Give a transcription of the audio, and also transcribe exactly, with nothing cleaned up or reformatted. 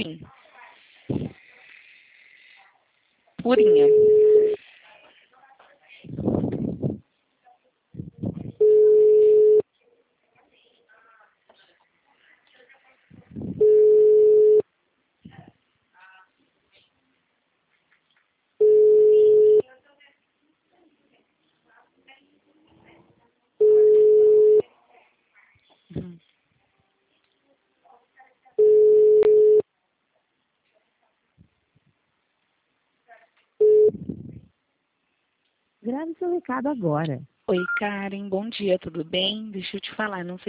enfim. Purinha. Uhum. Grave seu recado agora. Oi, Karen, bom dia, tudo bem? Deixa eu te falar, não sei